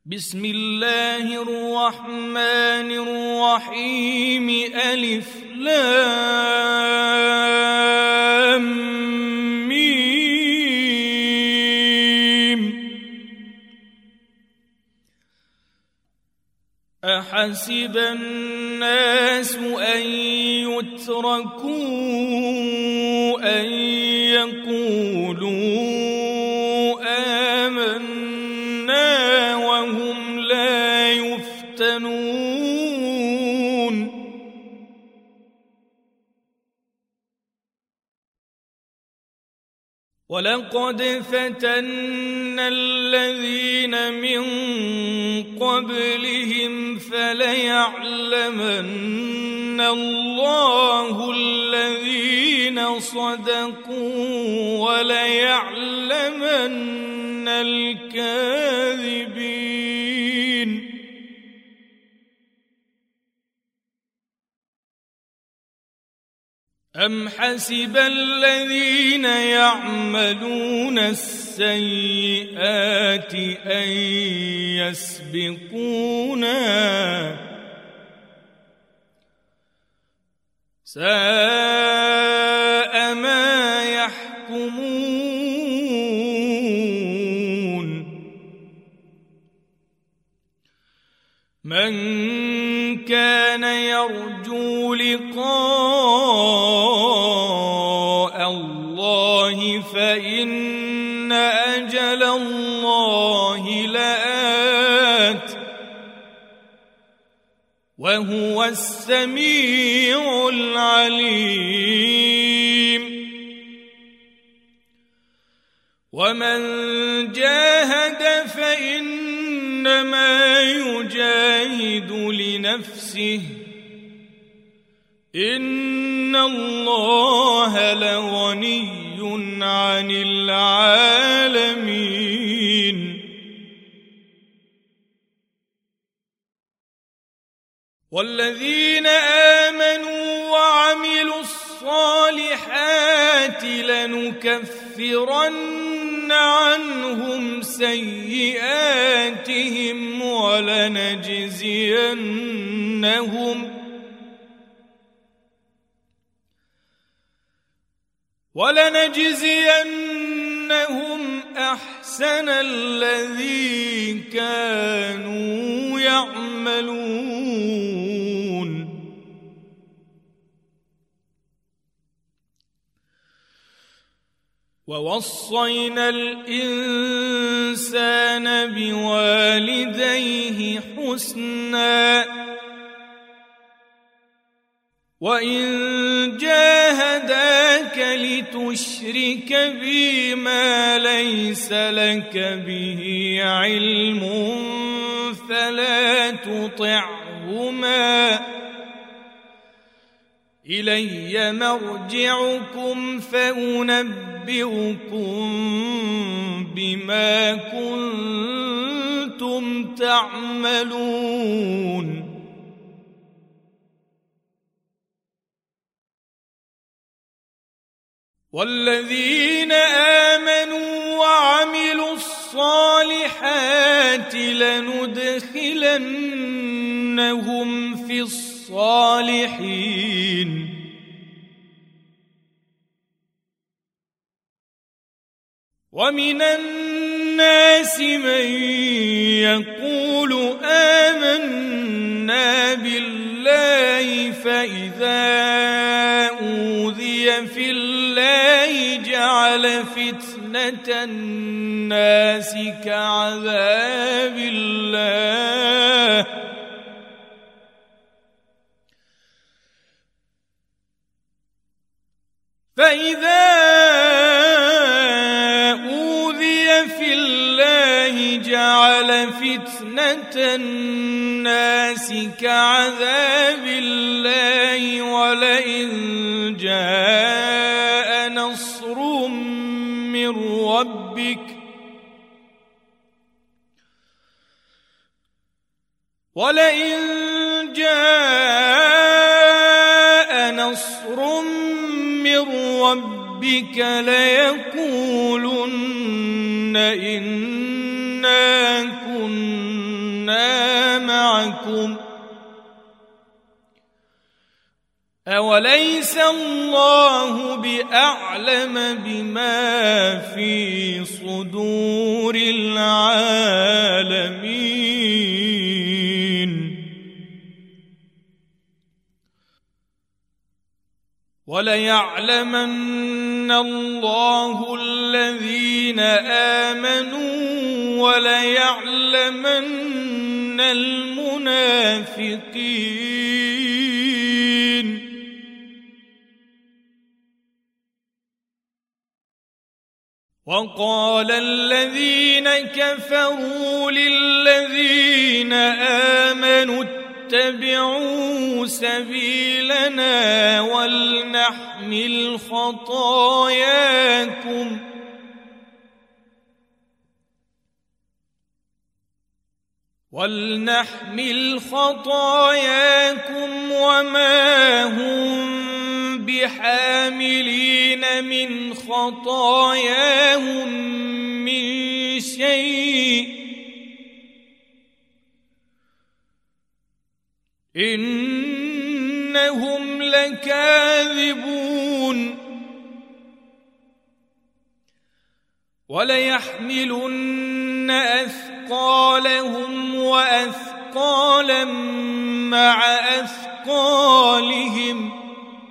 بسم الله الرحمن الرحيم ألف لام ميم أحسب الناس أن يتركوا أن يقولوا آمنا وهم لا يفتنون ولقد فتنا الذين من قبلهم فليعلمن الله الذين صدقوا وليعلمن الكاذبين أم حسب الذين يعملون السيئات أن يسبقونا ساء ما يحكمون من كان يرجو لقاء الله فإن أجل الله لآت وهو السميع العليم ومن جاهد فإنما يجاهد لنفسه إن الله لغني عن العالمين والذين آمنوا وعملوا الصالحات لنكفرن عنهم سيئاتهم ولنجزينهم أحسن الذي كانوا يعملون ووصينا الإنسان بوالديه حسنا وإن جاهداك لتشرك بي ما ليس لك به علم فلا تطعهما إلي مرجعكم فأنبئكم بما كنتم تعملون والذين آمنوا وعملوا الصالحات لندخلنهم في الصالحين ومن الناس من يقول آمنا بالله فإذا أوذي في الله جعل فتنة الناس كعذاب الله فإذا أوذي في الله جعل فتنة الناس كعذاب الله ولئن جاء نصر من ربك ليقولن إنا كنا كنا معكم أوليس الله بأعلم بما في صدور العالمين وليعلمن الله الذين آمنوا وليعلمن المنافقين وقال الذين كفروا للذين آمنوا اتبعوا سبيلنا ولنحمل خطاياكم وما هم بحاملين من خطاياهم من شيء إنهم لكاذبون وليحملن أثقالهم وأثقالا مع أثقالهم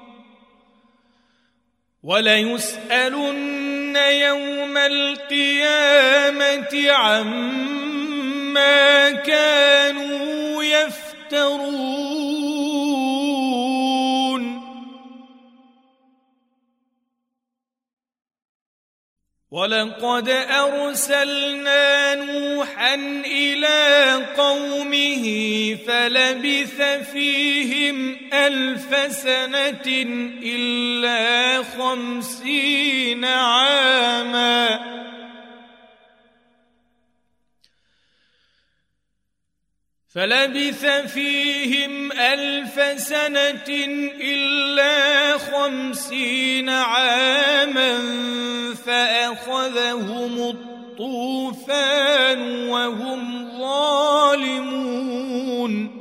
وليسألن يوم القيامة عما كانوا يفترون ولقد أرسلنا نوحا إلى قومه فلبث فيهم 1000 سنة إلا 50 عاما فلبث فيهم 1000 سنة إلا 50 عاما فأخذهم الطوفان وهم ظالمون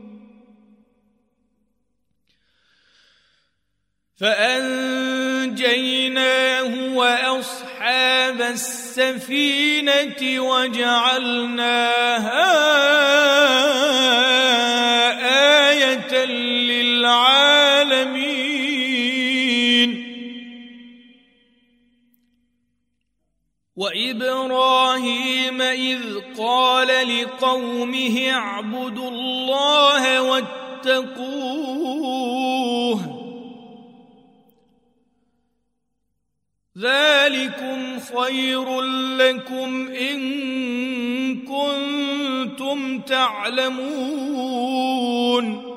فأنجيناه وأصحاب السفينة وجعلناها آية للعالمين وإبراهيم إذ قال لقومه اعبدوا الله واتقوه ذلكم خير لكم إن كنتم تعلمون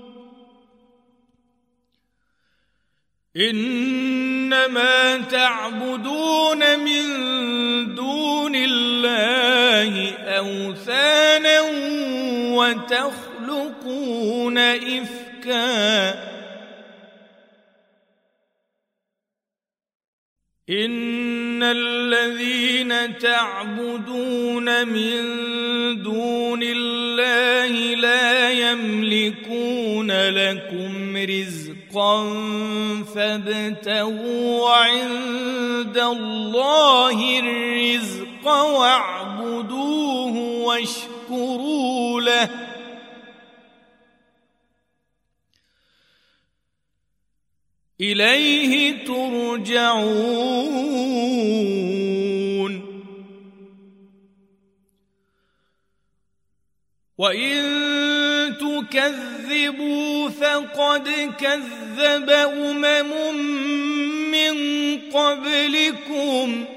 إنما تعبدون من دون الله أوثانا وتخلقون إفكا إن الذين تعبدون من دون الله لا يملكون لكم رزقا فابتغوا عند الله الرزق واعبدوه واشكروا له إليه ترجعون وإن تكذبوا فقد كذب من قبلكم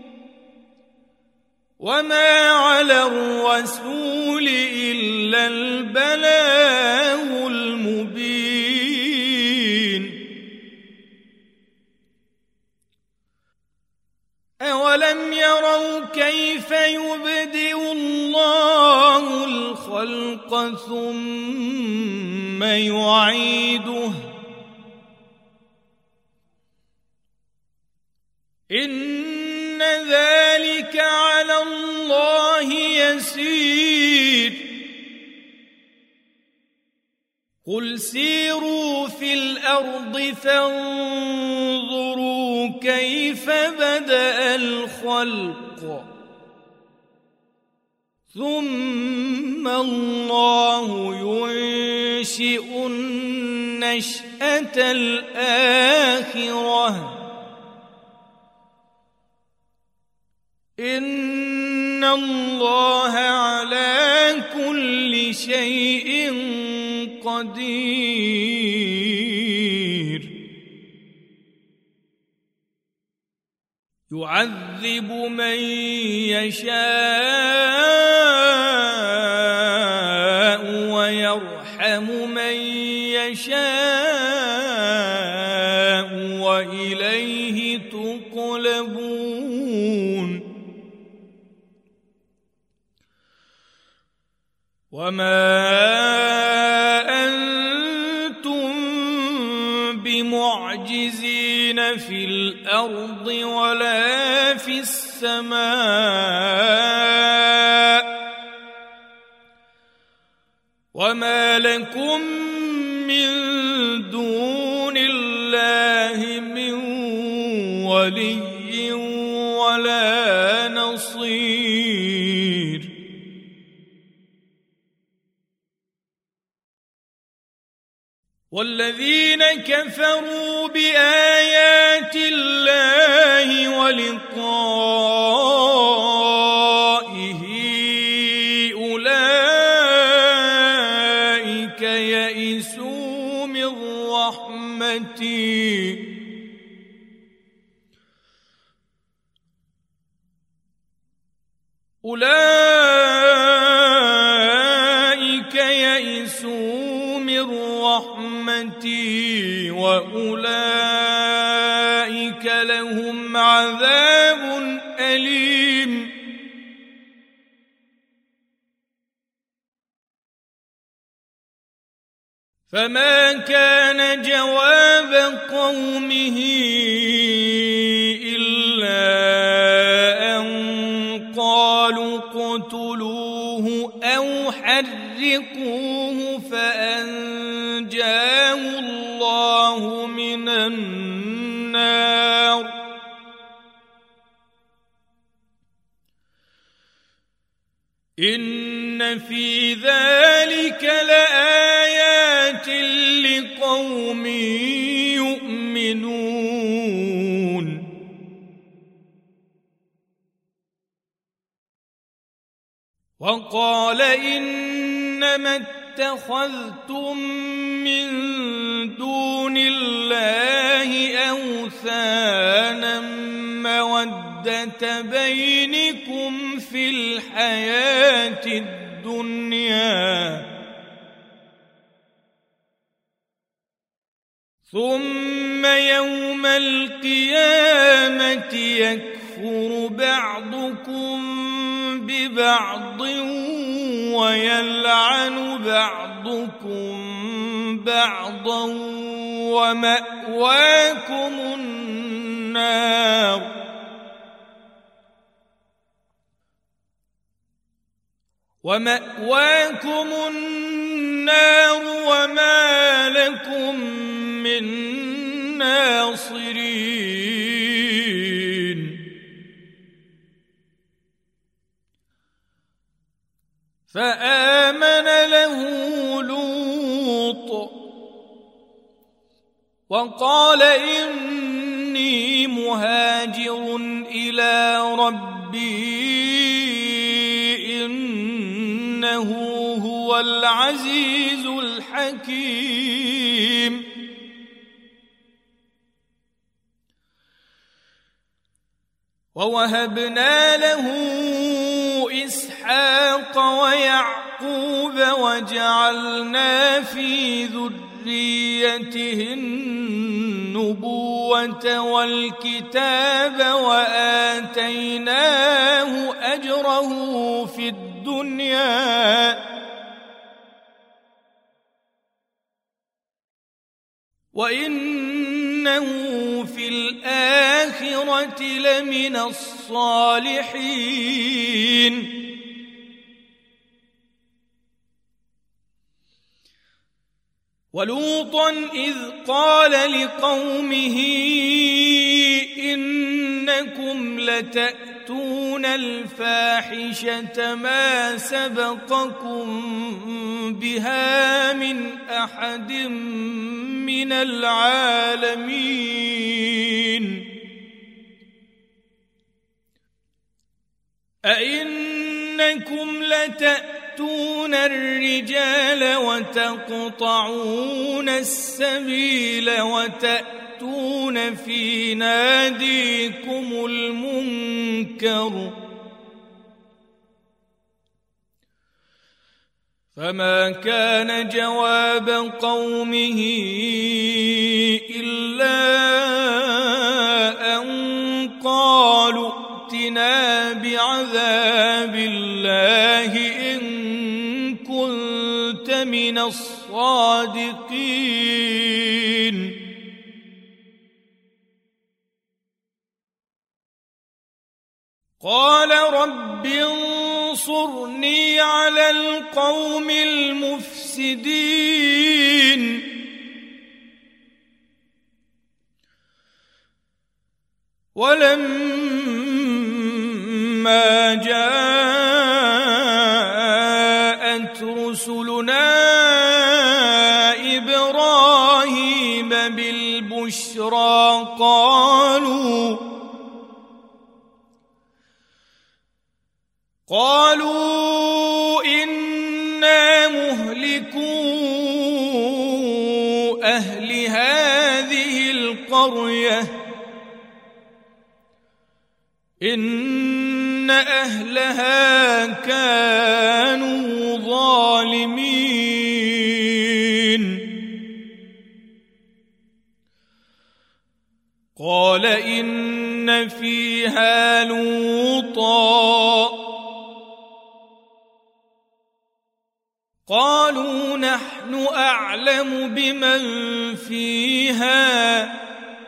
وما على الرسول إلا البلاغ المبين أولم يروا كيف يبدئ الله الخلق ثم يعيده إن ذلك على الله يسير قل سيروا في الأرض فانظروا كيف بدأ الخلق ثم الله ينشئ النشأة الآخرة إن الله على كل شيء قدير يعذب من يشاء ويرحم من يشاء وإليه تقلبون وما أنتم بمعجزين في الأرض ولا في السماء وما لكم من دون الله من ولي ولا نصير والذين كفروا بآيات الله ولقائه أولئك يئسوا من رحمتي وأولئك لهم عذاب أليم فما كان جواب قومه إلا أن قالوا اقتلوه أو حرقوه فأنجاه الله من النار إن في ذلك لآيات لقوم يؤمنون وقال إنما اتخذتم من دون الله أوثانا مودة بينكم في الحياة الدنيا ثم يوم القيامة يكفر بعضكم ببعض ويلعن بعضكم بعضا ومأواكم النار وما لكم من ناصرين فآمن له لوط وقال إني مهاجر إلى ربي إنه هو العزيز الحكيم ووهبنا له إسحاق ويعقوب وجعلنا في ذريته النبوة والكتاب وآتيناه أجره في الدنيا وإنه في الآخرة لمن الصالحين ولوطا إذ قال لقومه إنكم لتأتون الفاحشة ما سبقكم بها من أحد من العالمين أئنكم لتأتون الرجال وتقطعون السبيل وتأتون في ناديكم المنكر فما كان جواب قومه إلا أن قالوا ائتنا بعذاب الله إن كنت من الصادقين قال رب انصرني على القوم المفسدين ولما جاءت رسلنا إبراهيم بالبشرى قالوا إنا مهلكو أهل هذه القرية إن أهلها كانوا ظالمين قال إن فيها لوطا قالوا نحن أعلم بمن فيها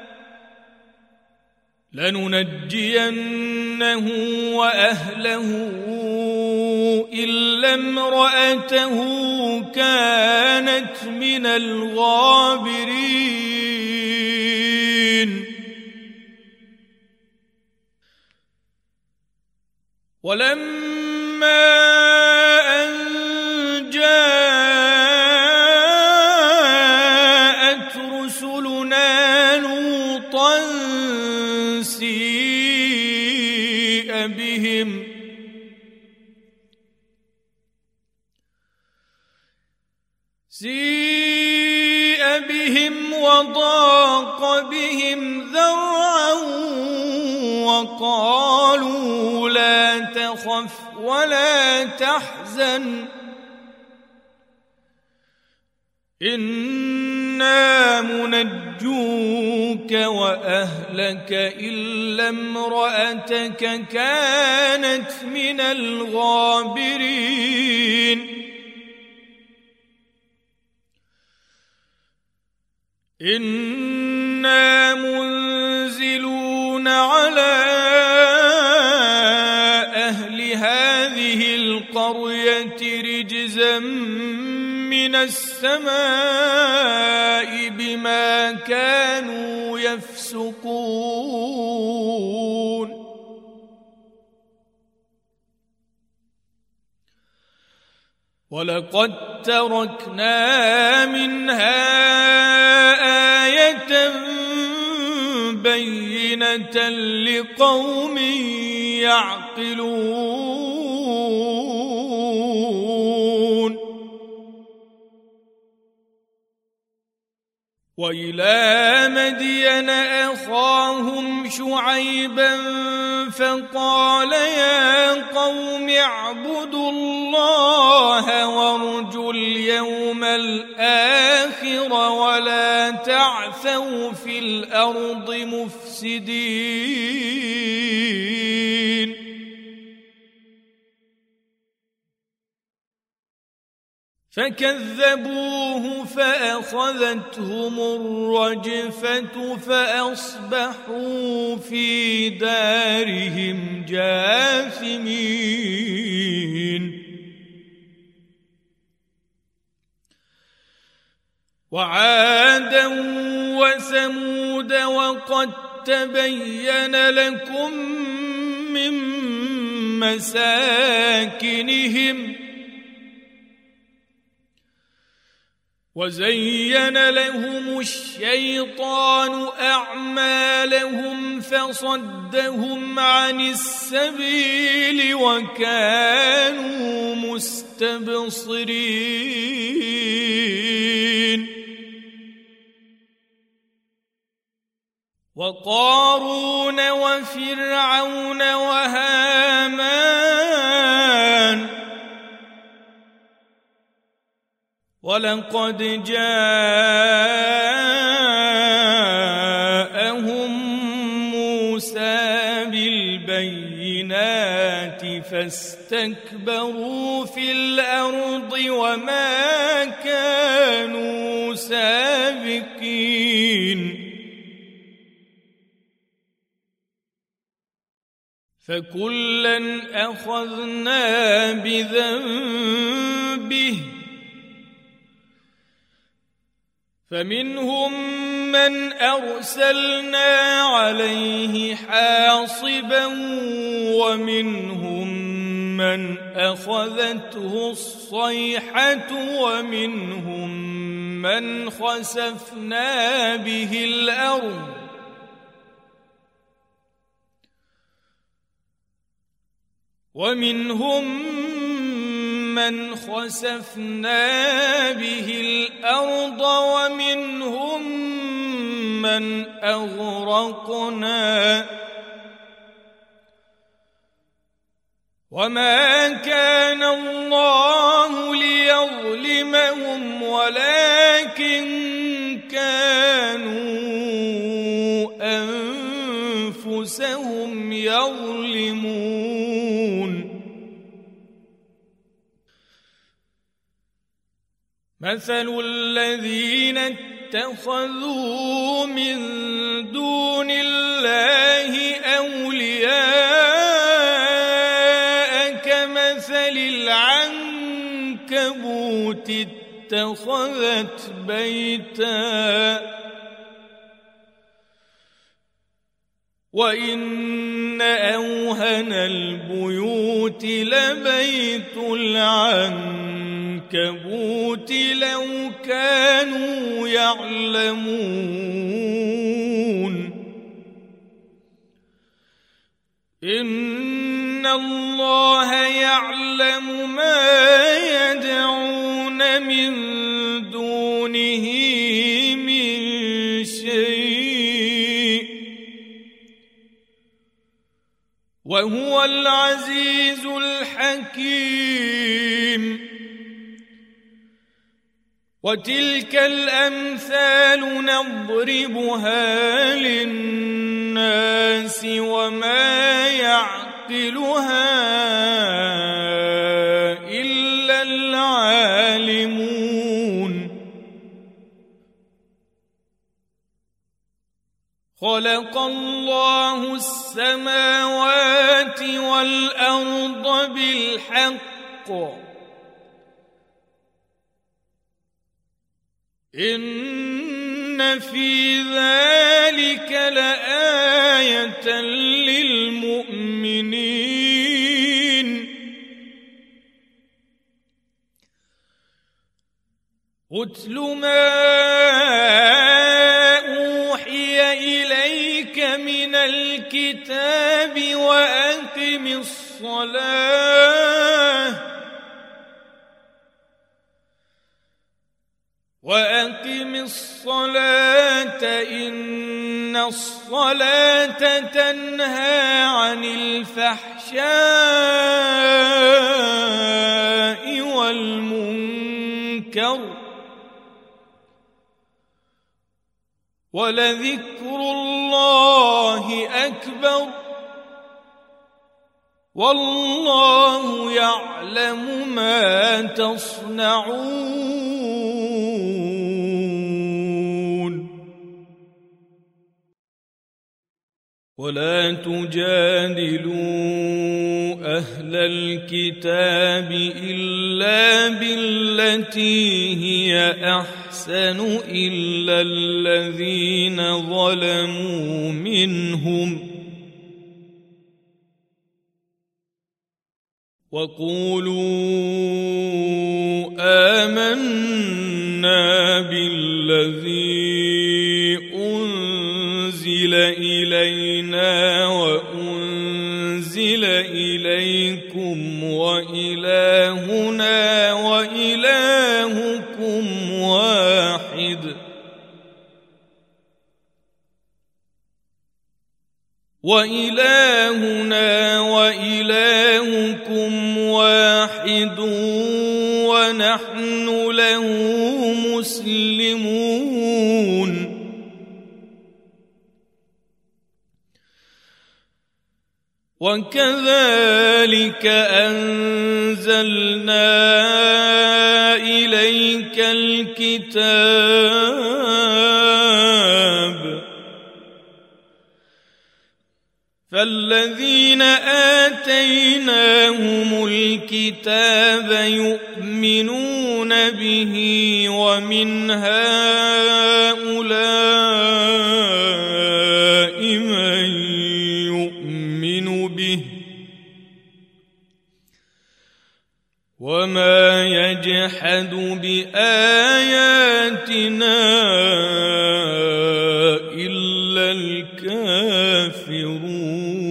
لننجينه وأهله إلا امرأته كانت من الغابرين ولما أن جاءت رسلنا لوطا سيء بهم وضاق بهم ذرعا وقالوا لا تخف ولا تحزن إنا منجوك وأهلك إلا امرأتك كانت من الغابرين إنا منزلون على أهل هذه القرية رجزا من السماء بما كانوا يفسقون ولقد تركنا منها آية بينة لقوم يعقلون وإلى مدين أخاهم شعيبا فقال يا قوم اعبدوا الله وارجوا اليوم الآخر ولا تعثوا في الأرض مفسدين فكذبوه فأخذتهم الرجفة فأصبحوا في دارهم جاثمين وعادا وثمود وقد تبين لكم من مساكنهم وزين لهم الشيطان أعمالهم فصدهم عن السبيل وكانوا مستبصرين وقارون وفرعون وهامان ولقد جاءهم موسى بالبينات فاستكبروا في الأرض وما كانوا سابقين فكلا أخذنا بذنبه فمنهم من أرسلنا عليه حاصبا ومنهم من أخذته الصيحة ومنهم من خسفنا به الأرض ومنهم من خسفنا به الأرض ومنهم من أغرقنا وما كان الله ليظلمهم ولكن كانوا أنفسهم يظلمون مثل الذين اتخذوا من دون الله أولياء كمثل العنكبوت اتخذت بيتا وإن أوهن البيوت لبيت العنكبوت لو كانوا يعلمون إن الله يعلم ما يدعون من دونه من شيء وهو العزيز الحكيم وتلك الأمثال نضربها للناس وما يعقلها إلا العالمون خلق الله السماوات والأرض بالحق إن في ذلك لآية للمؤمنين أتل ما أوحي إليك من الكتاب وأقم الصلاة إن الصلاة تنهى عن الفحشاء والمنكر ولذكر الله أكبر والله يعلم ما تصنعون ولا تجادلوا أهل الكتاب إلا بالتي هي أحسن إلا الذين ظلموا منهم وقولوا آمنا بالذي أنزل إلينا وأنزل إليكم وإلهنا وإلهكم واحد ونحن له مسلمون وكذلك أنزلنا إليك الكتاب فالذين آتيناهم الكتاب يؤمنون به ومن هؤلاء من يؤمن به وما يجحد بآياتنا إلا الكافرون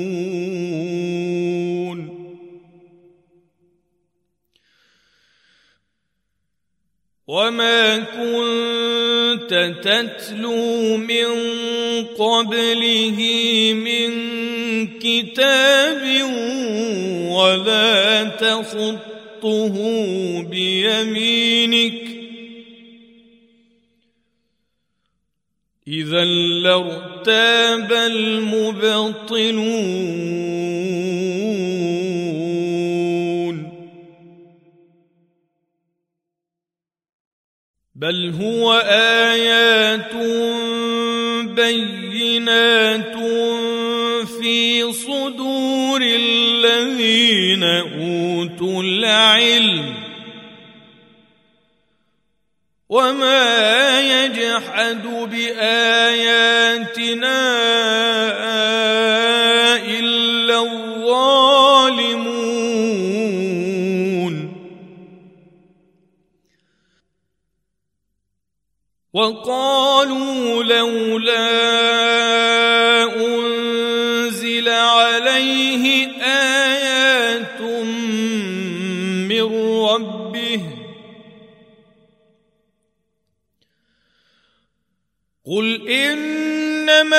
وما كنت تتلو من قبله من كتاب ولا تخطه بيمينك إذا لارتاب المبطلون بل هو آيات بينات في صدور الذين أوتوا العلم وما يجحد بآياتنا إلا الظالمون وقالوا لولا أنزل عليه آيات من ربه قل إنما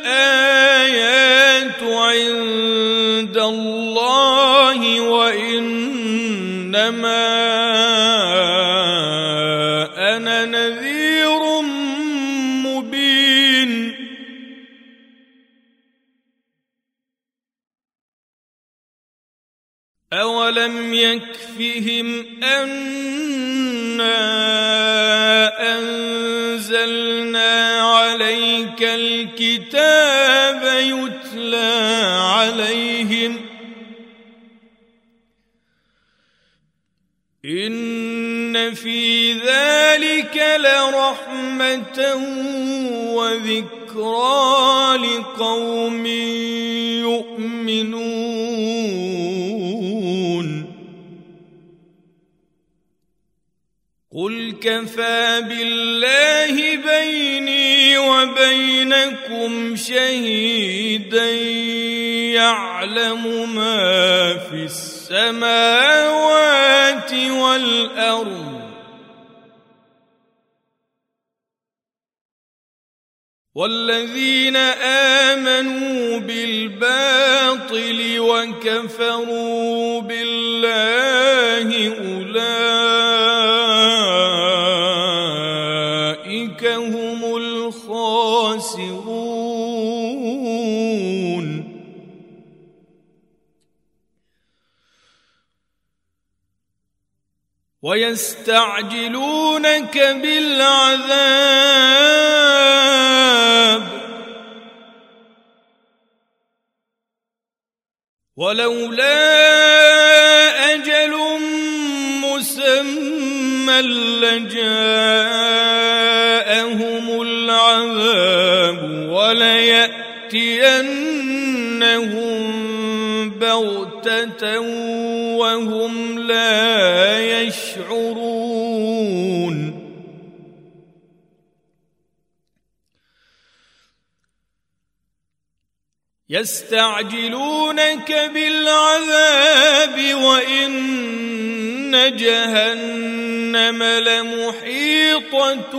الآيات عند الله وإنما أنا نذير مبين أولم يكفهم أنا أنزلنا عليك الكتاب يتلى عليهم إن في ذلك لرحمة وذكرى لقوم يؤمنون قل كفى بالله بيني وبينكم شهيدا يعلم ما في السماوات والأرض والذين آمنوا بالباطل وكفروا بالله أولئك هم الخاسرون ويستعجلونك بالعذاب ولولا أجل مسمى لجاءهم العذاب وليأتينهم بغتة وهم لا يشعرون يستعجلونك بالعذاب وإن جهنم لمحيطة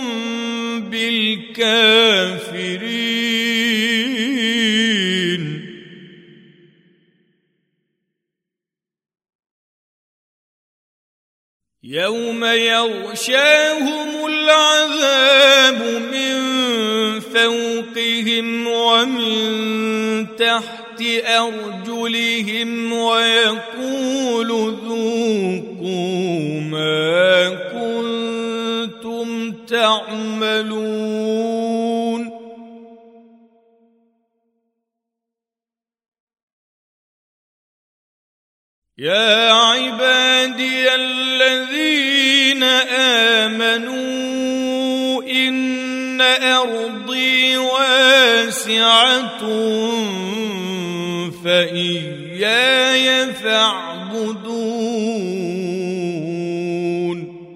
بالكافرين يوم يغشاهم العذاب من فوقهم ومن تحت أرجلهم ويقول ذوقوا ما كنتم تعملون يا عبادي الذين آمنوا إن أرضي واسعة فإياي فاعبدون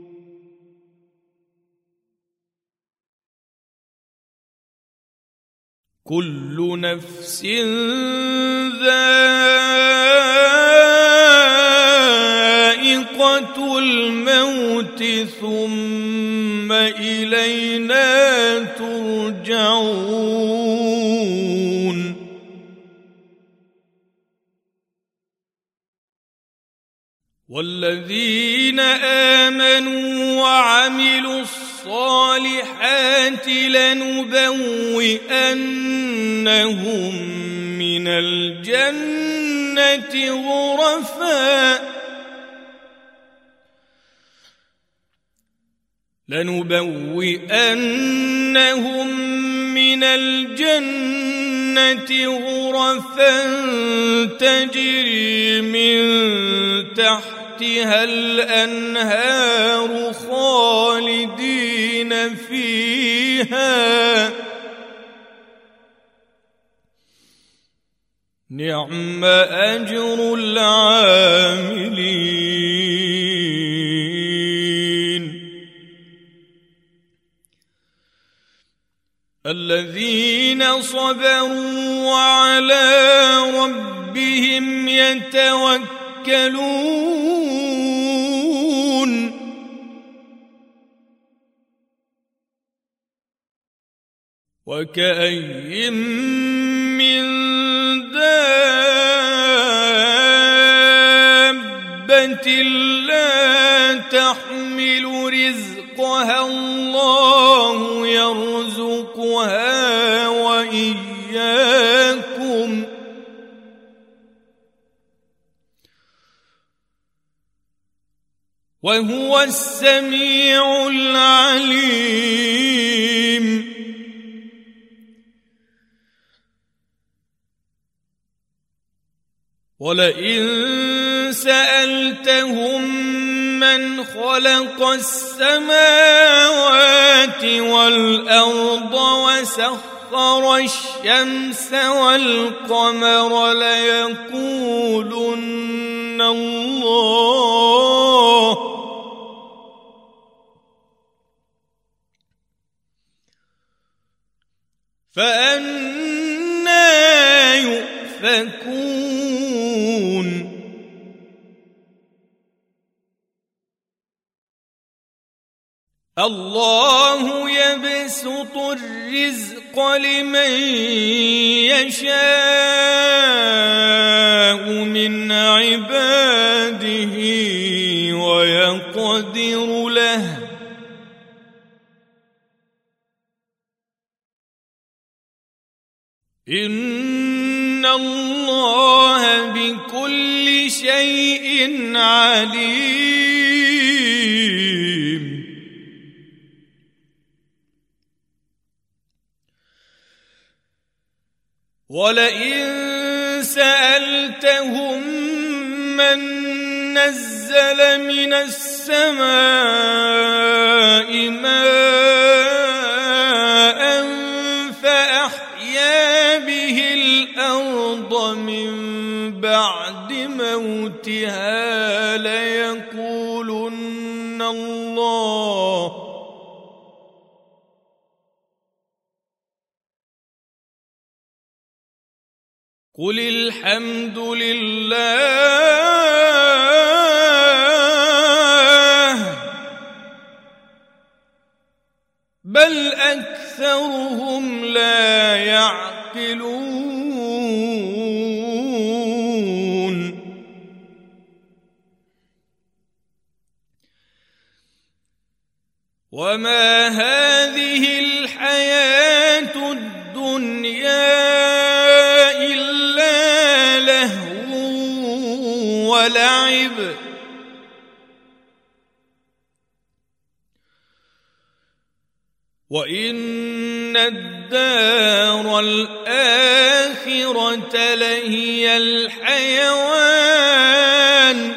كل نفس ذائقة الموت ثم إلينا ترجعون والذين آمنوا وعملوا الصالحات لنبوئنهم من الجنة غرفا تجري من تحتها الأنهار خالدين فيها نعم أجر العاملين الذين صبروا وعلى ربهم يتوكلون وكأين من دابة لا تحمل رزقها الله يرزقها وإياكم وهو السميع العليم ولئن سألتهم من خلق السماوات والأرض وسخر الشمس والقمر ليقولن الله فأنى يؤفكون الله يبسط الرزق لمن يشاء من عباده ويقدر له إن الله بكل شيء عليم ولئن سألتهم من نزل من السماء ماء فأحيا به الأرض من بعد موتها ليقولن الله قل الحمد لله بل أكثرهم لا يعقلون وما هذه الحياة الدنيا إلا لهو ولعب وإن الدار الآخرة لهي الحيوان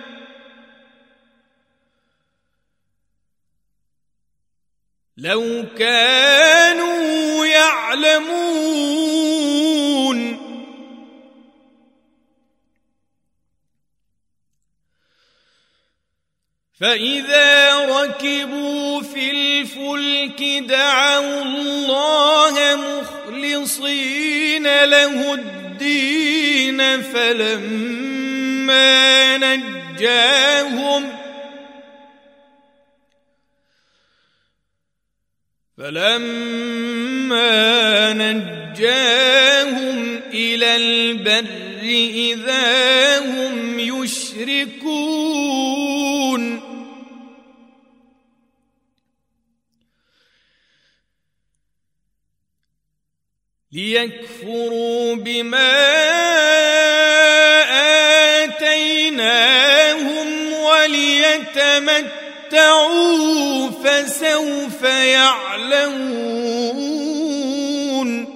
لو كانوا يعلمون فإذا ركبوا في الفلك دعوا الله مخلصين له الدين فلما نجاهم إلى البر إذا هم يشركون ليكفروا بما آتيناهم وليتمتعوا فسوف يعلمون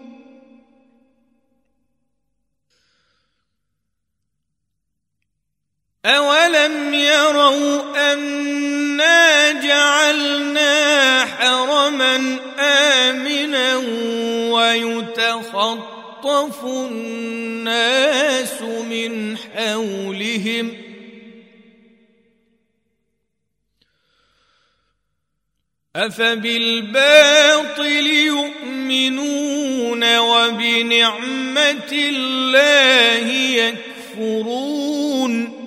أولم يروا أنا جعلنا حرما آمنا ويتخطف الناس من حولهم أفبالباطل يؤمنون وبنعمة الله يكفرون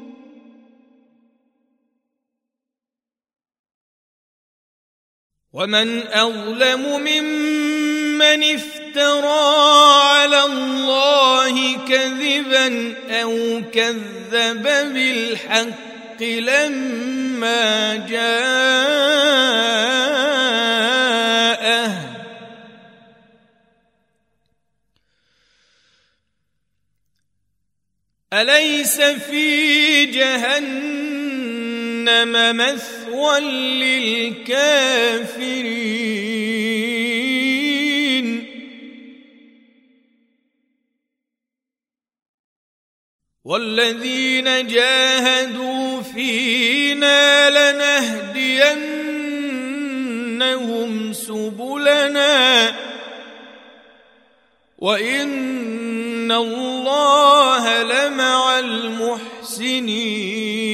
ومن أظلم ممن افترى على الله كذبا أو كذب بالحق لما جاءه أليس في جهنم مثوى للكافرين والذين جاهدوا فينا لنهدينهم سبلنا وإن الله لمع المحسنين